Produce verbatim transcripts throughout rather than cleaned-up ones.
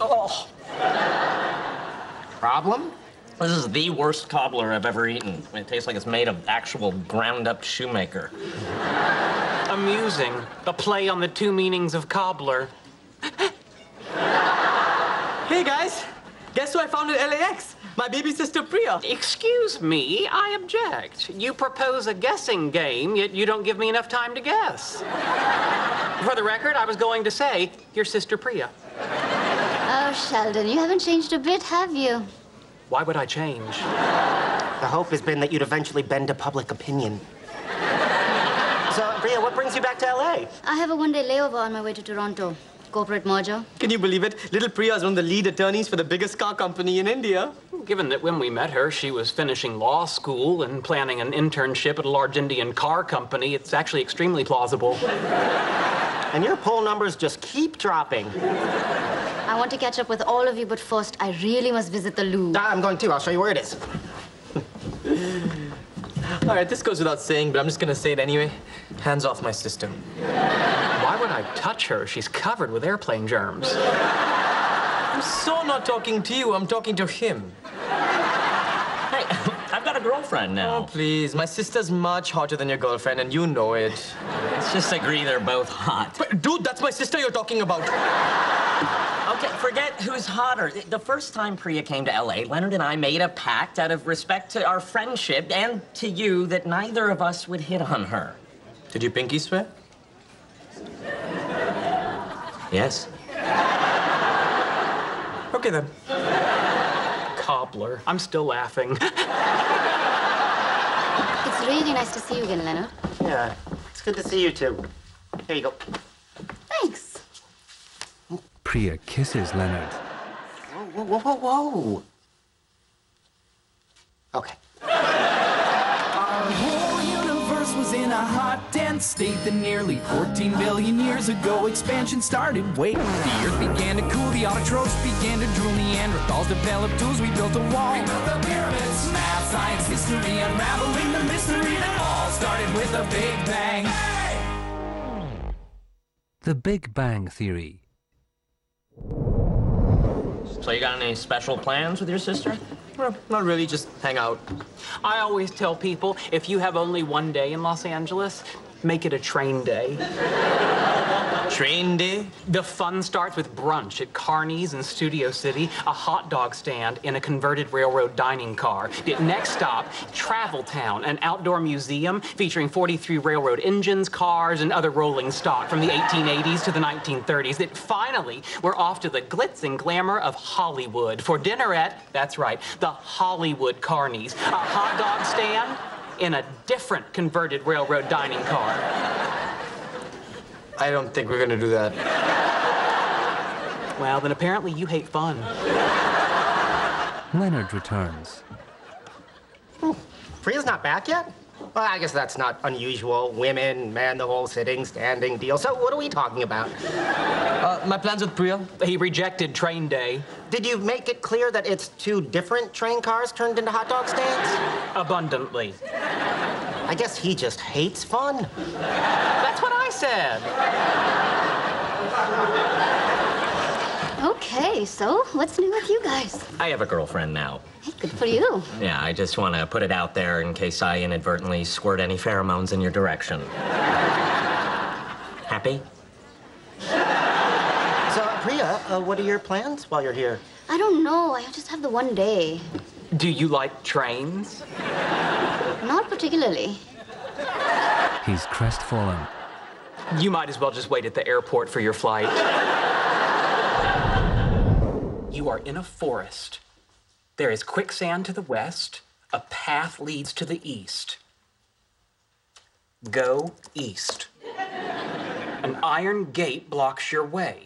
Oh. Problem? This is the worst cobbler I've ever eaten. It tastes like it's made of actual ground-up shoemaker. Amusing. The play on the two meanings of cobbler. Hey, guys. Guess who I found at L A X? My baby sister, Priya. Excuse me, I object. You propose a guessing game, yet you don't give me enough time to guess. For the record, I was going to say, your sister Priya. Oh, Sheldon, you haven't changed a bit, have you? Why would I change? The hope has been that you'd eventually bend to public opinion. So, Priya, what brings you back to L A? I have a one-day layover on my way to Toronto. Corporate merger. Can you believe it? Little Priya is one of the lead attorneys for the biggest car company in India. Given that when we met her, she was finishing law school and planning an internship at a large Indian car company, it's actually extremely plausible. And your poll numbers just keep dropping. I want to catch up with all of you, but first, I really must visit the Louvre. I'm going too. I'll show you where it is. All right, this goes without saying, but I'm just gonna say it anyway. Hands off my sister. Why would I touch her? She's covered with airplane germs. I'm so not talking to you. I'm talking to him. Hey, I've got a girlfriend now. Oh, please. My sister's much hotter than your girlfriend, and you know it. Let's just agree they're both hot. But, dude, that's my sister you're talking about. Okay, forget who's hotter. The first time Priya came to L A, Leonard and I made a pact out of respect to our friendship and to you that neither of us would hit on her. Did you pinky swear? Yes. Okay, then. Cobbler. I'm still laughing. It's really nice to see you again, Leonard. Yeah, it's good to see you, too. Here you go. Thanks. Priya kisses Leonard. Whoa, whoa, whoa, whoa. Okay. Our whole universe was in a hot, dense state that nearly fourteen billion years ago expansion started. Wait, the earth began to cool, the autotrophs began to drool, Neanderthals developed tools, we built a wall. We built the pyramids, math, science, history, unraveling the mystery that all started with a Big Bang. Hey! The Big Bang Theory. So you got any special plans with your sister? Well, not really, just hang out. I always tell people, if you have only one day in Los Angeles, make it a train day. Train day? The fun starts with brunch at Carney's in Studio City, a hot dog stand in a converted railroad dining car. The next stop, Travel Town, an outdoor museum featuring forty-three railroad engines, cars, and other rolling stock from the eighteen eighties to the nineteen thirties. That finally, we're off to the glitz and glamour of Hollywood for dinner at, that's right, the Hollywood Carney's, a hot dog stand in a different converted railroad dining car. I don't think we're gonna do that. Well, then apparently you hate fun. Leonard returns. Oh, Priya's not back yet? Well, I guess that's not unusual. Women, men, the whole sitting, standing deal. So what are we talking about? Uh, my plans with Priya? He rejected train day. Did you make it clear that it's two different train cars turned into hot dog stands? Abundantly. I guess he just hates fun. That's what I said. Okay, so what's new with you guys? I have a girlfriend now. Hey, good for you. Yeah, I just want to put it out there in case I inadvertently squirt any pheromones in your direction. Happy? So, Priya, uh, what are your plans while you're here? I don't know. I just have the one day. Do you like trains? Not particularly. He's crestfallen. You might as well just wait at the airport for your flight. You are in a forest. There is quicksand to the west. A path leads to the east. Go east. An iron gate blocks your way.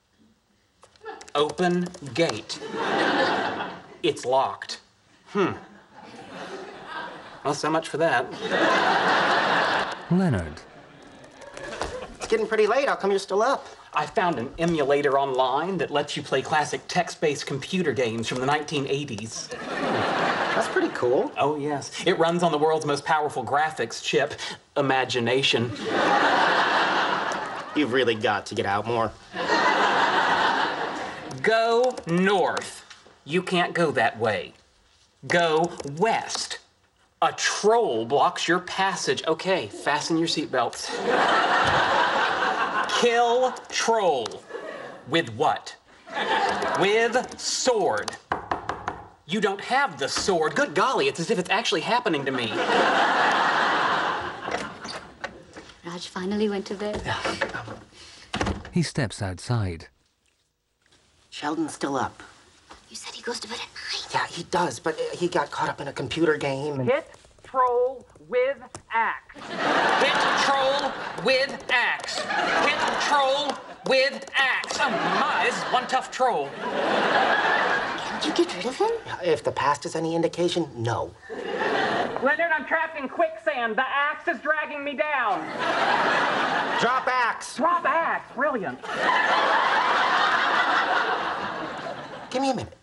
Open gate. It's locked. Hmm. Well, so much for that. Leonard. It's getting pretty late. How come you're still up? I found an emulator online that lets you play classic text-based computer games from the nineteen eighties. That's pretty cool. Oh, yes. It runs on the world's most powerful graphics chip, Imagination. You've really got to get out more. Go north. You can't go that way. Go west. A troll blocks your passage. Okay, fasten your seatbelts. Kill troll. With what? With sword. You don't have the sword. Good golly, it's as if it's actually happening to me. Raj finally went to bed. He steps outside. Sheldon's still up. You said he goes to bed at night. Yeah, he does, but uh, he got caught up in a computer game and... Hit troll with axe. Hit troll with axe. Hit troll with axe. Oh my, this is one tough troll. Can't you get rid of him? If the past is any indication, no. Leonard, I'm trapped in quicksand. The axe is dragging me down. Drop axe. Drop axe. Brilliant. Give me a minute.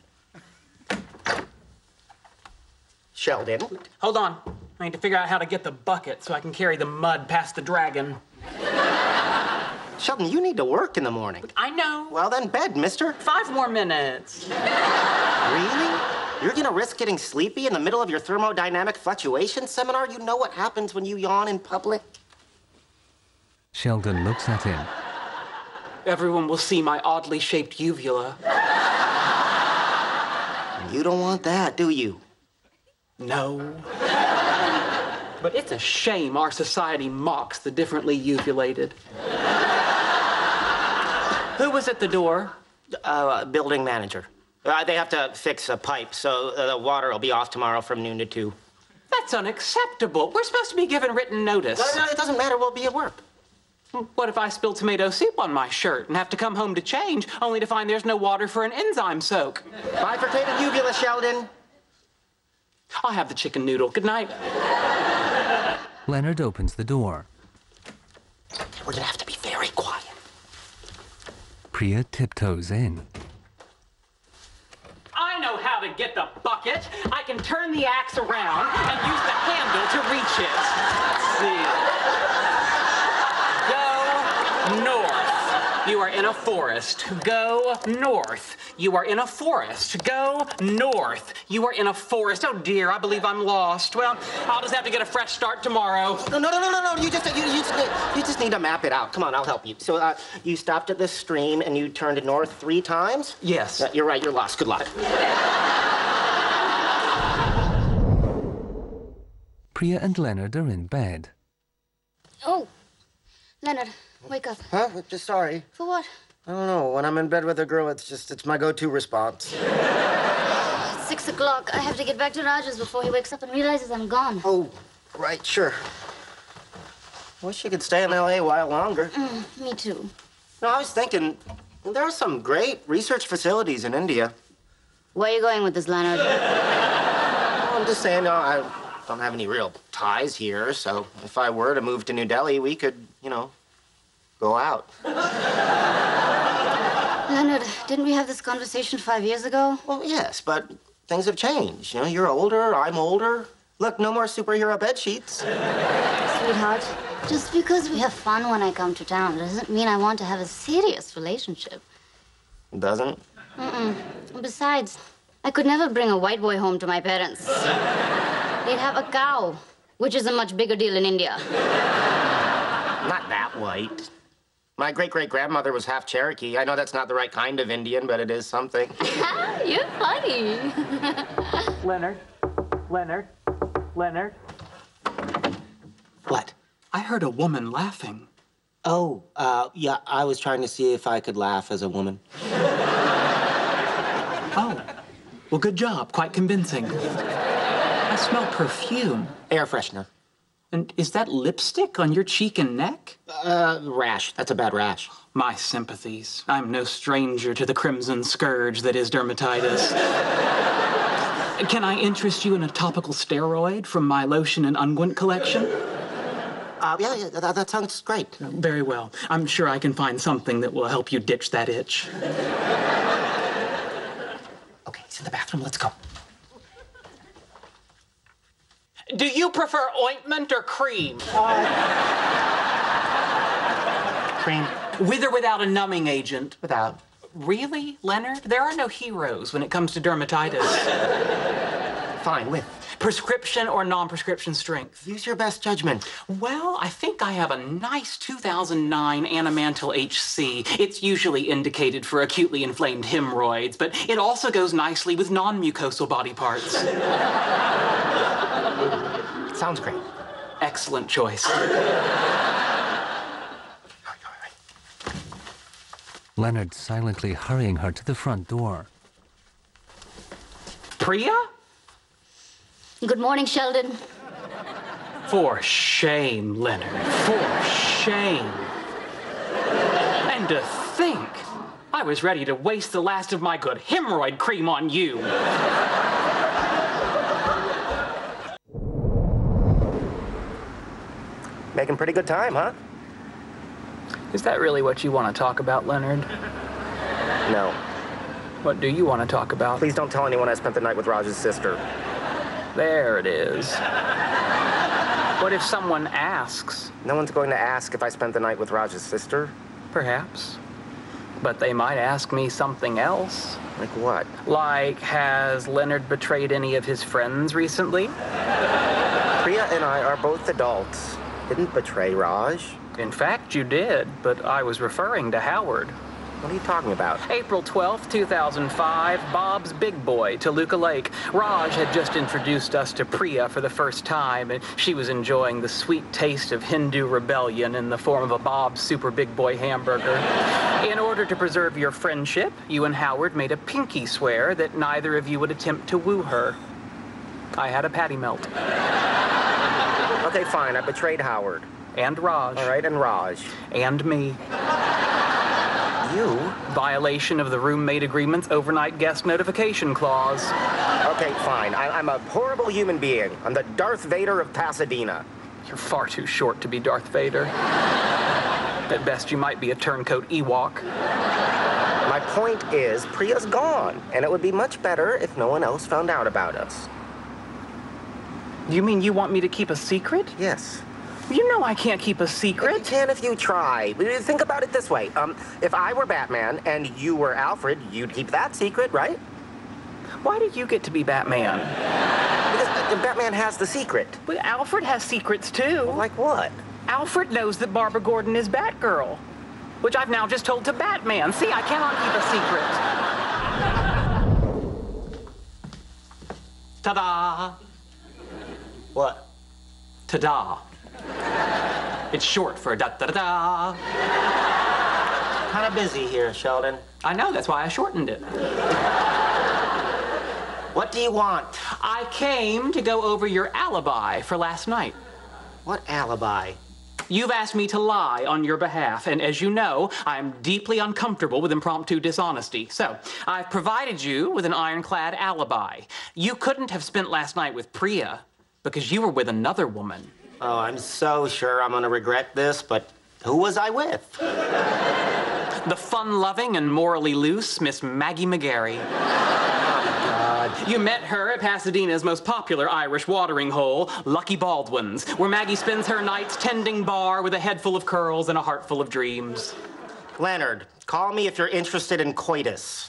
Sheldon. Hold on. I need to figure out how to get the bucket so I can carry the mud past the dragon. Sheldon, you need to work in the morning. I know. Well, then bed, mister. Five more minutes. Really? You're gonna risk getting sleepy in the middle of your thermodynamic fluctuation seminar? You know what happens when you yawn in public? Sheldon looks at him. Everyone will see my oddly shaped uvula. You don't want that, do you? No. But it's a shame our society mocks the differently uvulated. Who was at the door? Uh, building manager. Uh, they have to fix a pipe, so uh, the water will be off tomorrow from noon to two. That's unacceptable. We're supposed to be given written notice. No, no, it doesn't matter. We'll be at work. What if I spill tomato soup on my shirt and have to come home to change, only to find there's no water for an enzyme soak? Bifurcated uvula, Sheldon. I'll have the chicken noodle. Good night. Leonard opens the door. We're gonna have to be very quiet. Priya tiptoes in. I know how to get the bucket. I can turn the axe around and use the handle to reach it. Let's see. Go north. You are in a forest. Go north. You are in a forest. Go north. You are in a forest. Oh dear, I believe I'm lost. Well, I'll just have to get a fresh start tomorrow. No, no, no, no, no, no. You just, you, you, just, you just need to map it out. Come on, I'll help you. So, uh, you stopped at this stream and you turned north three times? Yes. Uh, you're right, you're lost. Good luck. Priya and Leonard are in bed. Oh, Leonard, wake up. Huh? Just sorry. For what? I don't know. When I'm in bed with a girl, it's just, it's my go-to response. It's six o'clock. I have to get back to Raj's before he wakes up and realizes I'm gone. Oh, right, sure. Wish you could stay in L A a while longer. Mm, me too. No, I was thinking, there are some great research facilities in India. Where are you going with this, Leonard? Well, I'm just saying, no, I don't have any real ties here, so if I were to move to New Delhi, we could, you know, go out. Leonard, didn't we have this conversation five years ago? Well, yes, but things have changed. You know, you're older, I'm older. Look, no more superhero bed sheets. Sweetheart, just because we have fun when I come to town doesn't mean I want to have a serious relationship. Doesn't? Mm-mm. Besides, I could never bring a white boy home to my parents. They'd have a cow, which is a much bigger deal in India. Not that white. My great-great-grandmother was half Cherokee. I know that's not the right kind of Indian, but it is something. You're funny. Leonard, Leonard, Leonard. What? I heard a woman laughing. Oh, uh, yeah, I was trying to see if I could laugh as a woman. Oh, well, good job. Quite convincing. I smell perfume. Air freshener. And is that lipstick on your cheek and neck? Uh, rash. That's a bad rash. My sympathies. I'm no stranger to the crimson scourge that is dermatitis. Can I interest you in a topical steroid from my lotion and unguent collection? Uh, yeah, yeah that, that sounds great. Very well. I'm sure I can find something that will help you ditch that itch. Okay, it's in the bathroom. Let's go. Do you prefer ointment or cream? Cream. With or without a numbing agent? Without. Really, Leonard? There are no heroes when it comes to dermatitis. Fine, with. Prescription or non-prescription strength? Use your best judgment. Well, I think I have a nice two thousand nine Animantil H C. It's usually indicated for acutely inflamed hemorrhoids, but it also goes nicely with non-mucosal body parts. Sounds great. Excellent choice. Leonard silently hurrying her to the front door. Priya? Good morning, Sheldon. For shame, Leonard. For shame. And to think, I was ready to waste the last of my good hemorrhoid cream on you. Making pretty good time, huh? Is that really what you want to talk about, Leonard? No. What do you want to talk about? Please don't tell anyone I spent the night with Raj's sister. There it is. What if someone asks? No one's going to ask if I spent the night with Raj's sister. Perhaps. But they might ask me something else. Like what? Like, has Leonard betrayed any of his friends recently? Priya and I are both adults. Didn't betray Raj. In fact, you did, but I was referring to Howard. What are you talking about? April twelfth, two thousand five, Bob's Big Boy, Toluca Lake. Raj had just introduced us to Priya for the first time, and she was enjoying the sweet taste of Hindu rebellion in the form of a Bob's Super Big Boy hamburger. In order to preserve your friendship, you and Howard made a pinky swear that neither of you would attempt to woo her. I had a patty melt. Okay, fine. I betrayed Howard. And Raj. All right, and Raj. And me. You? Violation of the roommate agreement's overnight guest notification clause. Okay, fine. I I'm a horrible human being. I'm the Darth Vader of Pasadena. You're far too short to be Darth Vader. At best, you might be a turncoat Ewok. My point is, Priya's gone, and it would be much better if no one else found out about us. You mean you want me to keep a secret? Yes. You know I can't keep a You secret. can if you try. Think about it this way. Um, if I were Batman and you were Alfred, you'd keep that secret, right? Why do you get to be Batman? Because Batman has the secret. But Alfred has secrets too. Like what? Alfred knows that Barbara Gordon is Batgirl, which I've now just told to Batman. See, I cannot keep a secret. Ta-da! What? Ta-da. It's short for da-da-da-da. Kind of busy here, Sheldon. I know, that's why I shortened it. What do you want? I came to go over your alibi for last night. What alibi? You've asked me to lie on your behalf, and as you know, I'm deeply uncomfortable with impromptu dishonesty. So, I've provided you with an ironclad alibi. You couldn't have spent last night with Priya because you were with another woman. Oh, I'm so sure I'm gonna regret this, but who was I with? The fun-loving and morally loose Miss Maggie McGarry. God. You met her at Pasadena's most popular Irish watering hole, Lucky Baldwin's, where Maggie spends her nights tending bar with a head full of curls and a heart full of dreams. Leonard, call me if you're interested in coitus.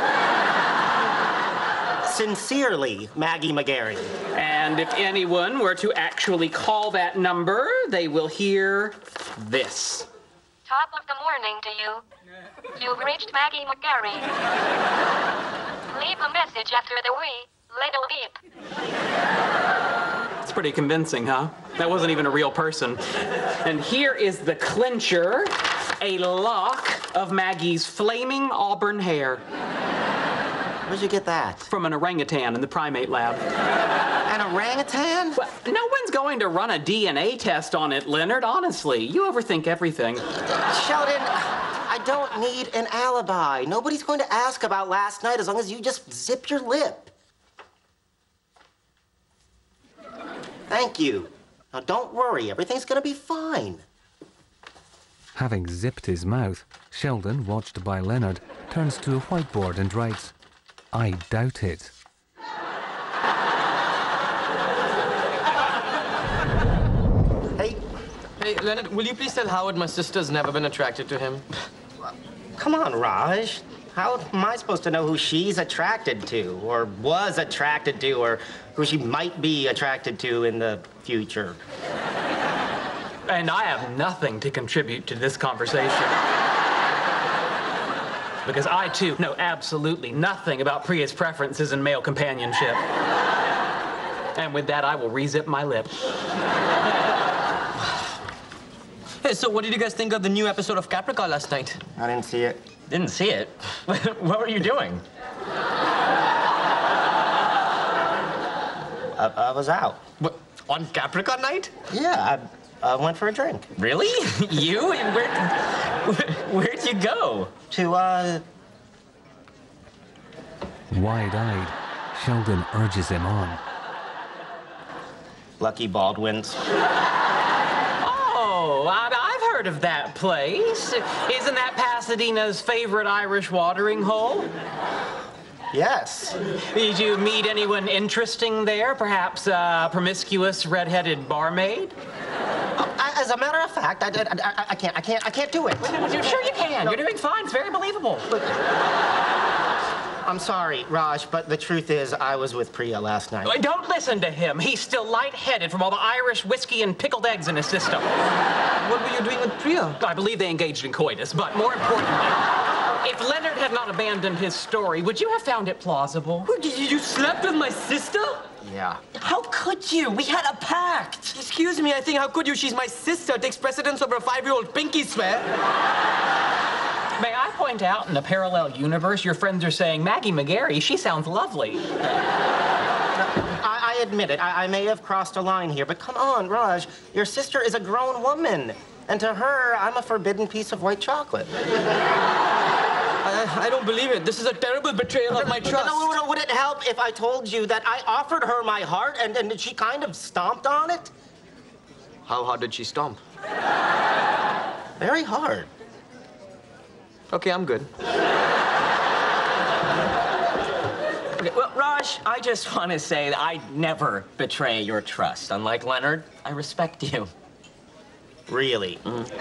Sincerely, Maggie McGarry. And if anyone were to actually call that number, they will hear this. Top of the morning to you. You've reached Maggie McGarry. Leave a message after the wee little beep. It's pretty convincing, huh? That wasn't even a real person. And here is the clincher, a lock of Maggie's flaming auburn hair. Where'd you get that? From an orangutan in the primate lab. An orangutan? Well, no one's going to run a D N A test on it, Leonard, honestly. You overthink everything. Sheldon, I don't need an alibi. Nobody's going to ask about last night as long as you just zip your lip. Thank you. Now, don't worry. Everything's going to be fine. Having zipped his mouth, Sheldon, watched by Leonard, turns to a whiteboard and writes, "I doubt it." Hey, Hey, Leonard, will you please tell Howard my sister's never been attracted to him? come on, Raj. How am I supposed to know who she's attracted to, or was attracted to, or who she might be attracted to in the future? And I have nothing to contribute to this conversation. Because I, too, know absolutely nothing about Priya's preferences in male companionship. And with that, I will re-zip my lip. Hey, so what did you guys think of the new episode of Caprica last night? I didn't see it. Didn't see it. What were you doing? I, I was out. What, on Caprica night? Yeah, I, I went for a drink. Really? You? Where, where'd you go? To, uh... Wide-eyed, Sheldon urges him on. Lucky Baldwin's. Oh, I, I've heard of that place. Isn't that Pasadena's favorite Irish watering hole? Yes. Did you meet anyone interesting there? Perhaps a promiscuous red-headed barmaid? I, as a matter of fact, I, I, I, I can't, I can't, I can't do it. You're sure you can. You're doing fine. It's very believable. I'm sorry, Raj, but the truth is I was with Priya last night. Don't listen to him. He's still lightheaded from all the Irish whiskey and pickled eggs in his system. What were you doing with Priya? I believe they engaged in coitus, but more importantly, if Leonard had not abandoned his story, would you have found it plausible? Who, you, you slept with my sister? Yeah. How could you? We had a pact. Excuse me, I think how could you? She's my sister. Takes precedence over a five-year-old pinky swear. May I point out, in a parallel universe, your friends are saying, Maggie McGarry, she sounds lovely. I, I admit it. I, I may have crossed a line here, but come on, Raj. Your sister is a grown woman. And to her, I'm a forbidden piece of white chocolate. I, I don't believe it. This is a terrible betrayal of my trust. No, no, would it help if I told you that I offered her my heart and, and she kind of stomped on it? How hard did she stomp? Very hard. Okay, I'm good. Okay, well, Raj, I just want to say that I never betray your trust. Unlike Leonard, I respect you. Really? Mm.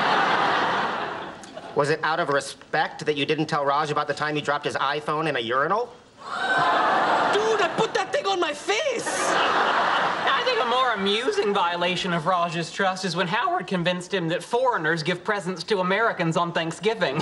Was it out of respect that you didn't tell Raj about the time he dropped his iPhone in a urinal? Dude, I put that thing on my face! I think a more amusing violation of Raj's trust is when Howard convinced him that foreigners give presents to Americans on Thanksgiving.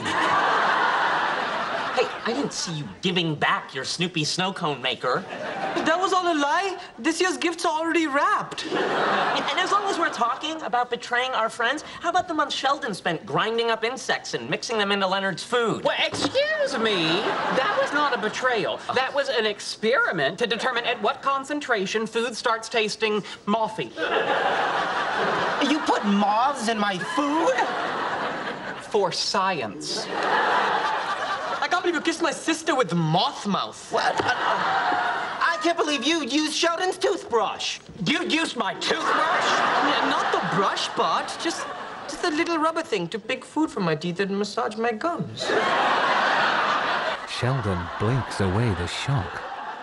Hey, I didn't see you giving back your Snoopy snow cone maker. That was all a lie. This year's gifts are already wrapped. And as long as we're talking about betraying our friends, how about the month Sheldon spent grinding up insects and mixing them into Leonard's food? Well, excuse me. That was not a betrayal. That was an experiment to determine at what concentration food starts tasting mothy. You put moths in my food? For science. I can't believe you kissed my sister with moth mouth. What? I can't believe you used Sheldon's toothbrush. You used my toothbrush? Yeah, not the brush part, just, just the little rubber thing to pick food from my teeth and massage my gums. Sheldon blinks away the shock.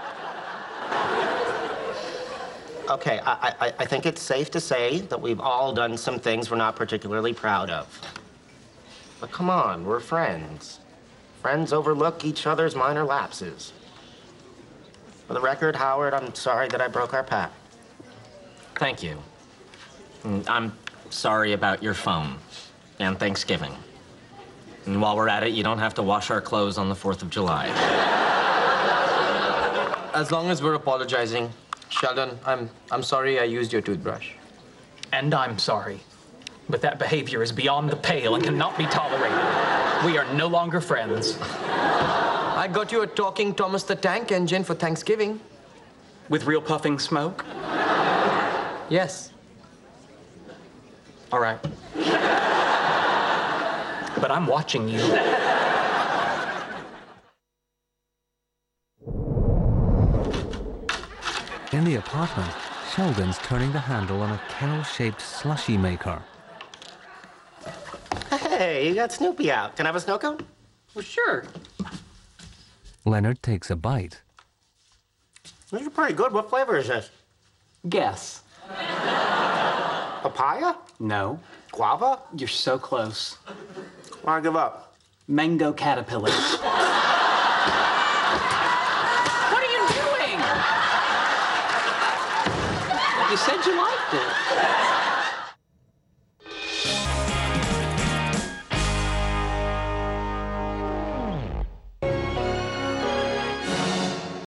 Okay, I, I, I think it's safe to say that we've all done some things we're not particularly proud of. But come on, we're friends. Friends overlook each other's minor lapses. For the record, Howard, I'm sorry that I broke our pact. Thank you. And I'm sorry about your phone and Thanksgiving. And while we're at it, you don't have to wash our clothes on the fourth of July. As long as we're apologizing, Sheldon, I'm, I'm sorry I used your toothbrush. And I'm sorry. But that behavior is beyond the pale and cannot be tolerated. We are no longer friends. I got you a talking Thomas the Tank Engine for Thanksgiving. With real puffing smoke? Yes. All right. But I'm watching you. In the apartment, Sheldon's turning the handle on a kennel-shaped slushy maker. Hey, you got Snoopy out. Can I have a snow cone? Well, sure. Leonard takes a bite. These are pretty good. What flavor is this? Guess. Papaya? No. Guava? You're so close. I give up. Mango caterpillars. What are you doing? You said you liked it.